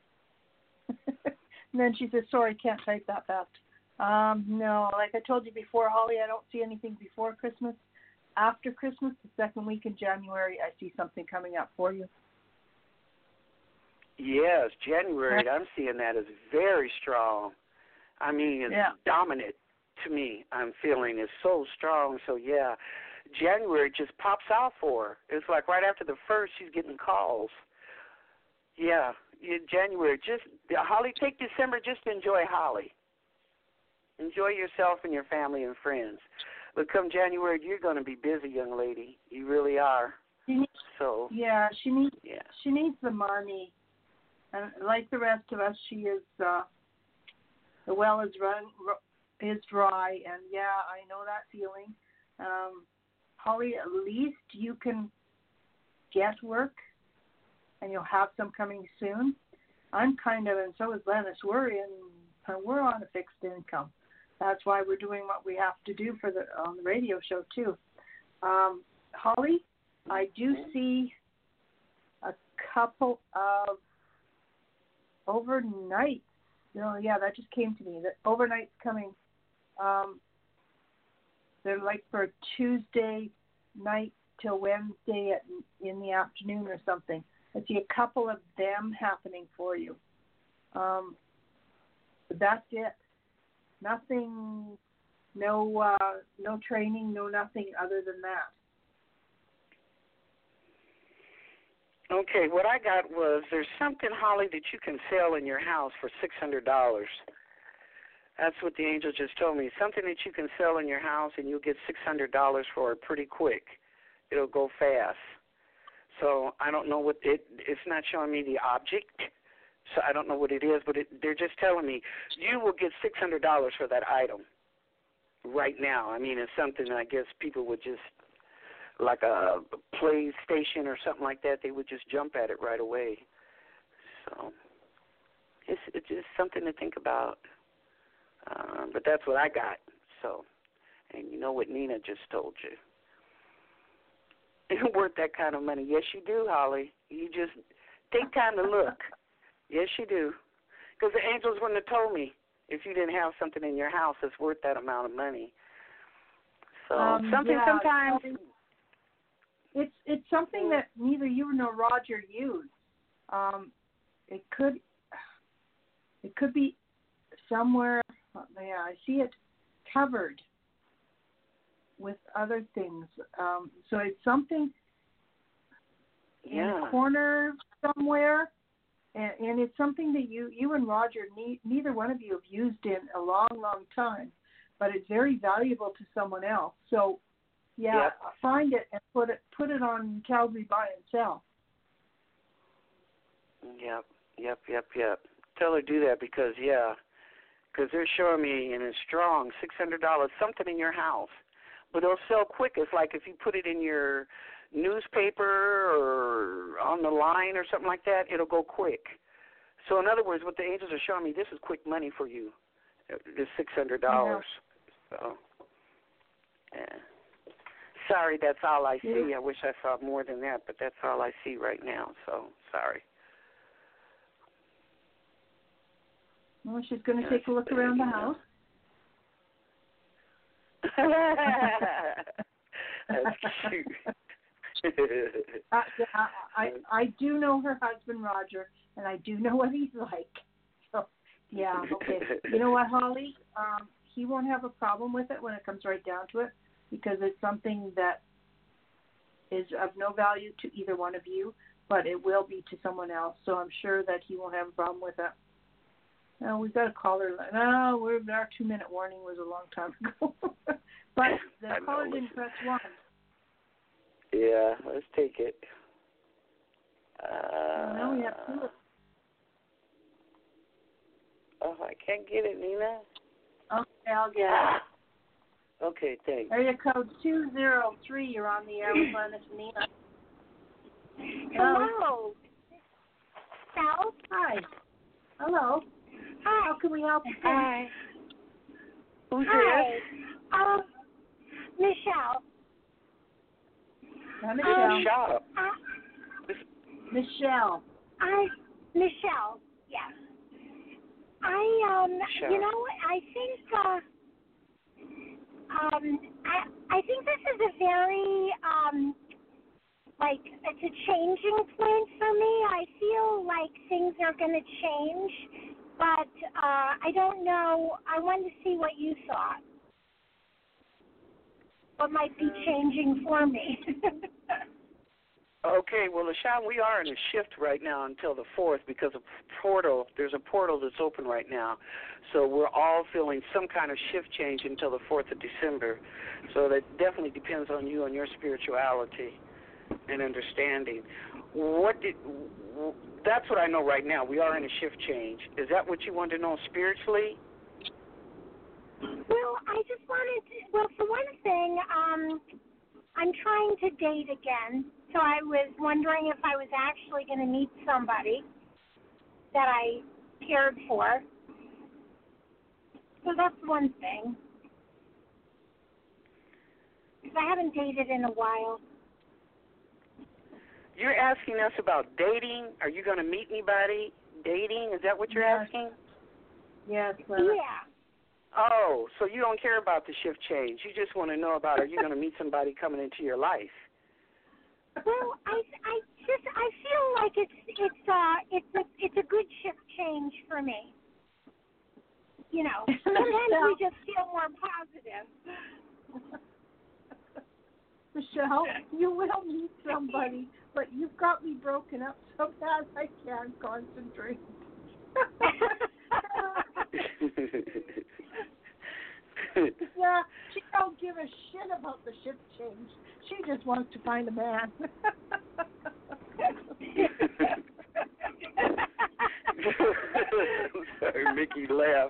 And then she says, sorry, can't type that fast. Um, no, like I told you before, Holly, I don't see anything before Christmas. After Christmas, the second week in January, I see something coming up for you. Yes, January, I'm seeing that as very strong. I mean, it's yeah. dominant to me. I'm feeling it's so strong. So, yeah, January just pops out for her. It's like right after the first, she's getting calls. Yeah, in January, just, Holly, take December just to enjoy Holly. Enjoy yourself and your family and friends. But come January, you're going to be busy, young lady. You really are. She needs, so yeah, she needs yeah. she needs the money, and like the rest of us, she is uh, the well is run is dry, and yeah, I know that feeling. Um, Holly, at least you can get work, and you'll have some coming soon. I'm kind of, and so is Lennis. We're in, we're on a fixed income. that's why we're doing what we have to do for the on the radio show too. Um, Holly, I do see a couple of overnight. You know, yeah, that just came to me. That overnight's coming. Um, they're like for Tuesday night till Wednesday at, in the afternoon or something. I see a couple of them happening for you. Um, but that's it. Nothing, no, uh, no training, no nothing other than that. Okay, what I got was there's something, Holly, that you can sell in your house for six hundred dollars. That's what the angel just told me. Something that you can sell in your house and you'll get six hundred dollars for it pretty quick. It'll go fast. So I don't know what it, it's not showing me the object, so I don't know what it is, but it, they're just telling me you will get six hundred dollars for that item right now. I mean, it's something I guess people would just, like a PlayStation or something like that, they would just jump at it right away. So it's, it's just something to think about. Um, but that's what I got. So, and you know what Nina just told you. It's worth that kind of money. Yes, you do, Holly. You just take time to look. Yes, you do. Because the angels wouldn't have told me if you didn't have something in your house that's worth that amount of money. So um, something yeah, sometimes. It's it's something that neither you nor Roger use. Um, it could it could be somewhere. Yeah, I see it covered with other things. Um, so it's something yeah. in a corner somewhere, and, and it's something that you, you and Roger, ne- neither one of you have used in a long, long time, but it's very valuable to someone else. So, yeah, yep. find it and put it put it on Calgary Buy and Sell. Yep, yep, yep, yep. Tell her to do that because, yeah, because they're showing me, and it's strong, six hundred dollars, something in your house. But it'll sell quick. It's like if you put it in your newspaper or on the line or something like that, it'll go quick. So in other words, what the angels are showing me, this is quick money for you, this six hundred dollars. Yeah. So, yeah. Sorry, that's all I see. Yeah. I wish I saw more than that, but that's all I see right now. So, sorry. Well, she's going to take a look around the house. That's cute. uh, yeah, I I do know her husband Roger, and I do know what he's like. So yeah, okay. You know what, Holly? Um, he won't have a problem with it when it comes right down to it, because it's something that is of no value to either one of you, but it will be to someone else. So I'm sure that he won't have a problem with it. No, we've got a caller. No, we're, our two-minute warning was a long time ago. But the caller didn't press one. Yeah, let's take it. Uh, no, we have two. Oh, I can't get it, Nina. Okay, I'll get ah. it. Okay, thanks. Area code two zero three, you're on the air with Glennis and Nina. Hello. Sal? Hi. Hello. Hi. How can we help you? Hi. Who's Hi. Um, Michelle. Hi, Michelle. Um, Shut up. Uh, Michelle. I, Michelle, yes. I, um, Michelle. you know, I think, uh, um, I, I think this is a very, um, like, it's a changing point for me. I feel like things are going to change, but uh, I don't know. I wanted to see what you thought. What might be changing for me. Okay, well, LaShawn, we are in a shift right now until the fourth because of portal. There's a portal that's open right now. So we're all feeling some kind of shift change until the fourth of December. So that definitely depends on you and your spirituality and understanding. What did? That's what I know right now. We are in a shift change. Is that what you want to know spiritually? Well, I just wanted to, well, for one thing, um, I'm trying to date again, so I was wondering if I was actually going to meet somebody that I cared for. So that's one thing. Because I haven't dated in a while. You're asking us about dating? Are you going to meet anybody? Dating? Is that what you're Yes. asking? Yes, Leonard. Yeah. Oh, so you don't care about the shift change. You just want to know about, are you going to meet somebody coming into your life? Well, I I just I feel like it's it's uh it's a it's a good shift change for me. You know, sometimes we just feel more positive. Michelle, you will meet somebody, but you've got me broken up so bad I can't concentrate. Yeah, she don't give a shit about the shift change. She just wants to find a man. Sorry, Mickey laughed.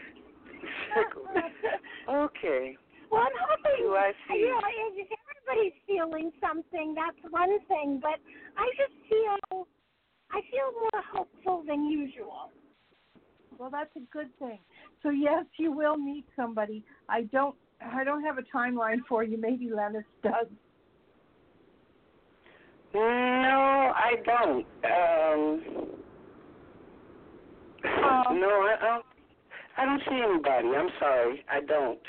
Okay. Well, I'm hoping, Do I see? you know, if everybody's feeling something, that's one thing, but I just feel, I feel more hopeful than usual. Well, that's a good thing. So yes, you will meet somebody. I don't, I don't have a timeline for you. Maybe Lennis does. No, I don't. Um, Um, no, I, I don't. I don't see anybody. I'm sorry, I don't.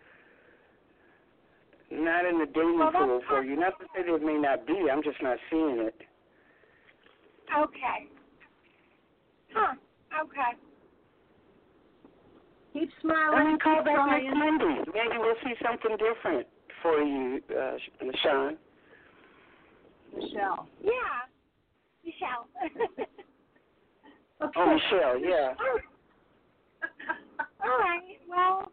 Not in the dating Well, that's pool for you. Not to say there may not be. I'm just not seeing it. Okay. Huh. Okay. keep smiling. Let me call keep back trying. next Monday. Maybe we'll see something different for you, uh, Sean. Michelle. Yeah. Michelle. Okay. Oh, Michelle, yeah. All right. Well.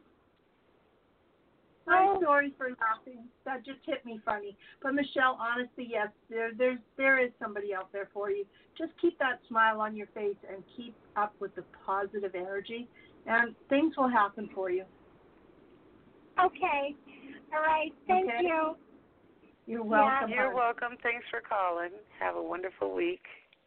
I'm sorry for laughing. That just hit me funny. But Michelle, honestly, yes, there there's there is somebody out there for you. Just keep that smile on your face and keep up with the positive energy, and things will happen for you. Okay. All right. Thank Okay. you. You're welcome. You're hon. welcome. Thanks for calling. Have a wonderful week.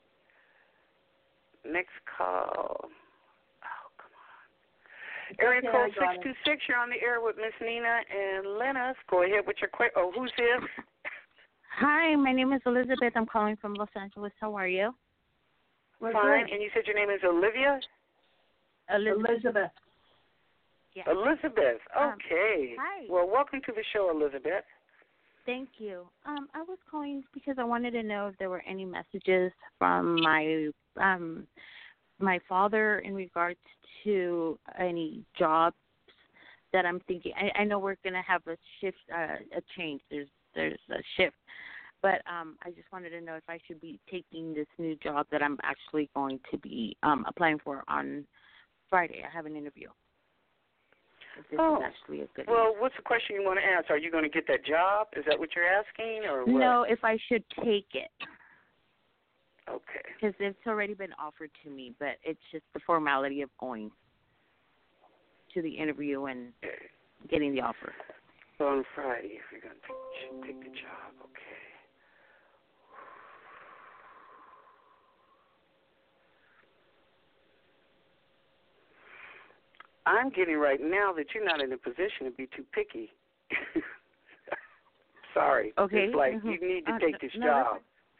Next call. Oh, come on. Area Okay, code I got six two six. You're on the air with Miss Nina and Lennis. Go ahead with your question. Oh, who's this? Hi, my name is Elizabeth. I'm calling from Los Angeles. How are you? We're Fine. good. And you said your name is Olivia? Elizabeth. Elizabeth. Yes. Elizabeth. Um, Okay. hi. Well, welcome to the show, Elizabeth. Thank you. Um, I was calling because I wanted to know if there were any messages from my um my father in regards to any jobs that I'm thinking. I, I know we're going to have a shift, uh, a change. There's there's a shift, but um, I just wanted to know if I should be taking this new job that I'm actually going to be um applying for on Friday. I have an interview. If this Oh. is actually a good Well, what's the question you want to ask? Are you going to get that job? Is that what you're asking, or what? No, if I should take it. Okay. Because it's already been offered to me, but it's just the formality of going to the interview and getting the offer. So on Friday, if you're going to take, take the job, okay. I'm getting right now that you're not in a position to be too picky. Sorry. Okay. It's like Mm-hmm. you need to uh, take this no, job.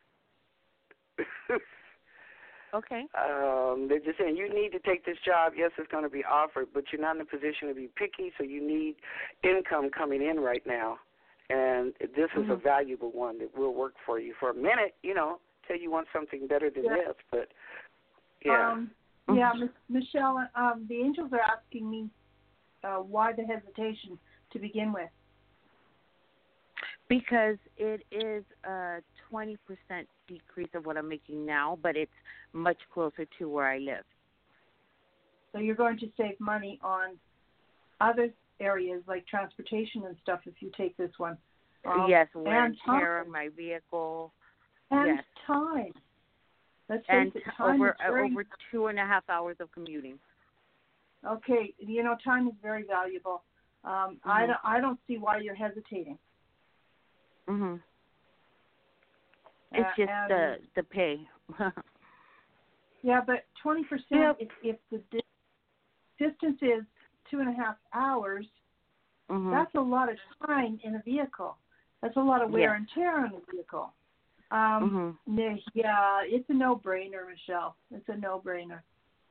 Okay. Um, they're just saying you need to take this job. Yes, it's going to be offered, but you're not in a position to be picky, so you need income coming in right now. And this is mm-hmm. a valuable one that will work for you for a minute, you know, till you want something better than Yeah. this. But, yeah. Um, yeah, Miss Michelle, um, the angels are asking me uh, why the hesitation to begin with. Because it is a twenty percent decrease of what I'm making now, but it's much closer to where I live. So you're going to save money on other areas like transportation and stuff if you take this one. Um, yes, wear and and tear on my vehicle. And yes. time. Let's and face it, time over is very, over two and a half hours of commuting. Okay, you know, time is very valuable. Um, mm-hmm. I, don't, I don't see why you're hesitating. Mhm. It's Uh, just and, the the pay. yeah, but twenty percent Yep. if, if the di- distance is two and a half hours, Mm-hmm. that's a lot of time in a vehicle. That's a lot of wear Yeah. and tear on a vehicle. Um, Mm-hmm. Yeah, it's a no-brainer, Michelle. It's a no-brainer.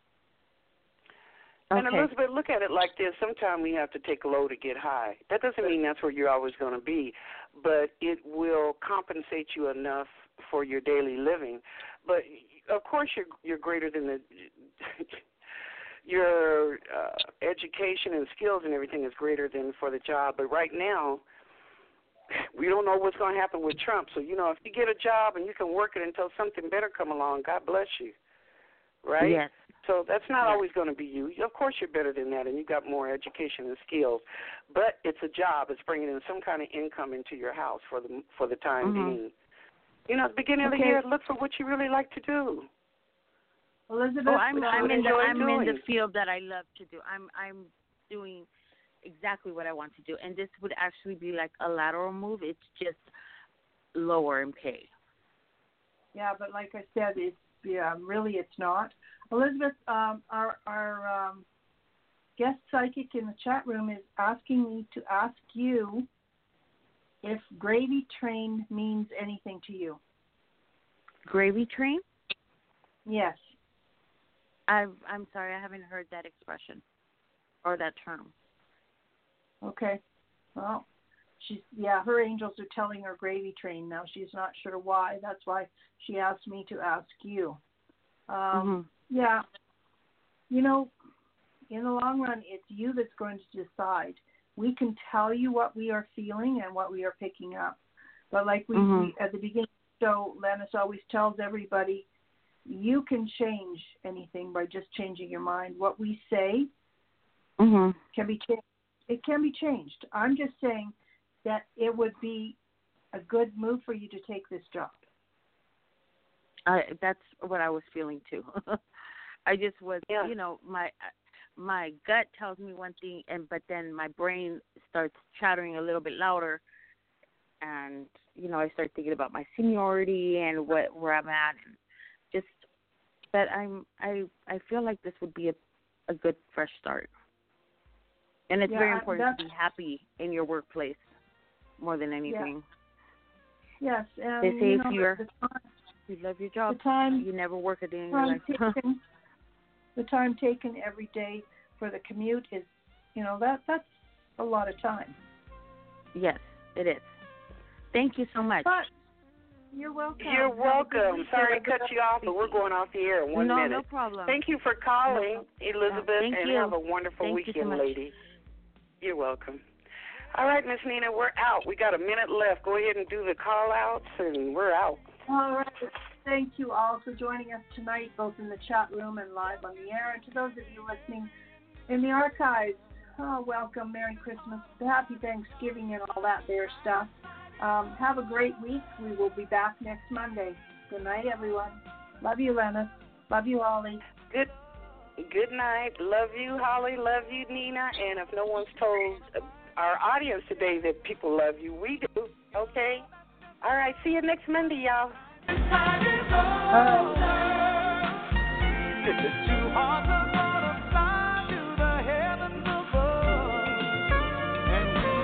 And Okay. Elizabeth, look at it like this. Sometimes we have to take low to get high. That doesn't mean that's where you're always going to be, but it will compensate you enough for your daily living. But, of course, you're, you're greater than the your uh, education and skills and everything is greater than for the job. But right now, we don't know what's going to happen with Trump. So, you know, if you get a job and you can work it until something better come along, God bless you, right? Yes. So that's not Yes. always going to be you. Of course you're better than that, and you've got more education and skills. But it's a job. It's bringing in some kind of income into your house for the for the time Mm-hmm. being. You know, at the beginning of Okay. the year, look for what you really like to do. Elizabeth, Oh, I'm What you I'm would in the enjoy I'm in the doing. field that I love to do. I'm I'm doing exactly what I want to do, and this would actually be like a lateral move. It's just lower in pay. yeah, but like I said, it's yeah, really it's not. Elizabeth, um, our our um, guest psychic in the chat room is asking me to ask you if gravy train means anything to you. Gravy train? Yes. I've, I'm sorry, I haven't heard that expression or that term. Okay. Well, she's yeah, her angels are telling her gravy train now. She's not sure why. That's why she asked me to ask you. Um, Mm-hmm. Yeah. You know, in the long run, it's you that's going to decide. We can tell you what we are feeling and what we are picking up. But like we, Mhm. we at the beginning of the show, Lennis always tells everybody, you can change anything by just changing your mind. What we say Mhm. can be changed. It can be changed. I'm just saying that it would be a good move for you to take this job. I, that's what I was feeling too. I just was, Yeah. you know, my my gut tells me one thing, and but then my brain starts chattering a little bit louder, and you know, I start thinking about my seniority and what where I'm at, and just that I'm I I feel like this would be a a good fresh start, and it's Yeah, very I- important to that's- be happy in your workplace more than anything. Yes, and They say you if know, you're the time, you love your the job, time, you never work a day in your time life. taken, the time taken every day for the commute is, you know, that that's a lot of time. Yes, it is. Thank you so much. But you're welcome. You're Have a good welcome. weekend. Sorry to cut you off, but we're going off the air in one no, minute. no problem. Thank you for calling, Elizabeth, Thank and you. have a wonderful Thank you so weekend, much. lady. You're welcome. All right, Miss Nina, we're out. We got a minute left. Go ahead and do the call-outs, and we're out. All right. Thank you all for joining us tonight, both in the chat room and live on the air. And to those of you listening in the archives, oh, welcome, Merry Christmas, Happy Thanksgiving, and all that there stuff. Um, have a great week. We will be back next Monday. Good night, everyone. Love you, Lennis. Love you, Holly. Good good night. Love you, Holly. Love you, Nina. And if no one's told our audience today that people love you, we do. Okay? All right. See you next Monday, y'all.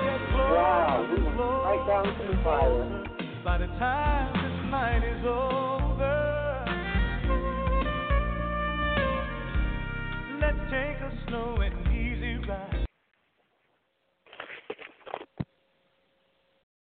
Wow, we went right down to the fire. By the time this night is over.